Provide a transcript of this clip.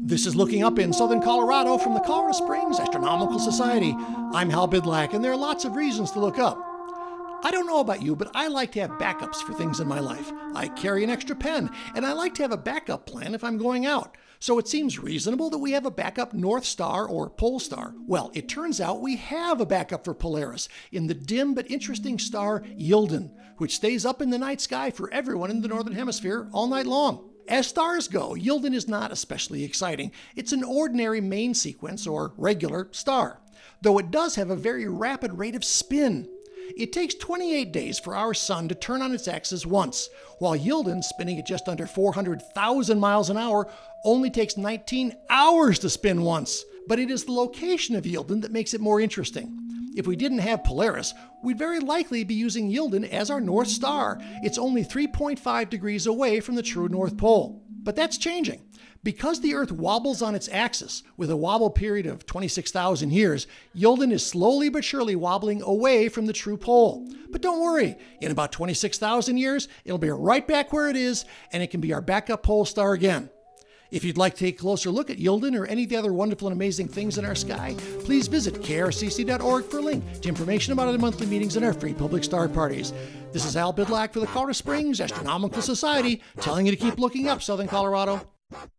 This is Looking Up in Southern Colorado from the Colorado Springs Astronomical Society. I'm Hal Bidlack, and there are lots of reasons to look up. I don't know about you, but I like to have backups for things in my life. I carry an extra pen, and I like to have a backup plan if I'm going out. So it seems reasonable that we have a backup North Star or Pole Star. Well, it turns out we have a backup for Polaris in the dim but interesting star Yilden, which stays up in the night sky for everyone in the Northern Hemisphere all night long. As stars go, Yilden is not especially exciting. It's an ordinary main sequence or regular star, though it does have a very rapid rate of spin. It takes 28 days for our sun to turn on its axis once, while Yilden, spinning at just under 400,000 miles an hour, only takes 19 hours to spin once. But it is the location of Yilden that makes it more interesting. If we didn't have Polaris, we'd very likely be using Yilden as our North Star. It's only 3.5 degrees away from the true North Pole. But that's changing. Because the Earth wobbles on its axis, with a wobble period of 26,000 years, Yilden is slowly but surely wobbling away from the true pole. But don't worry, in about 26,000 years, it'll be right back where it is, and it can be our backup pole star again. If you'd like to take a closer look at Yilden or any of the other wonderful and amazing things in our sky, please visit krcc.org for a link to information about our monthly meetings and our free public star parties. This is Hal Bidlack for the Colorado Springs Astronomical Society, telling you to keep looking up, Southern Colorado.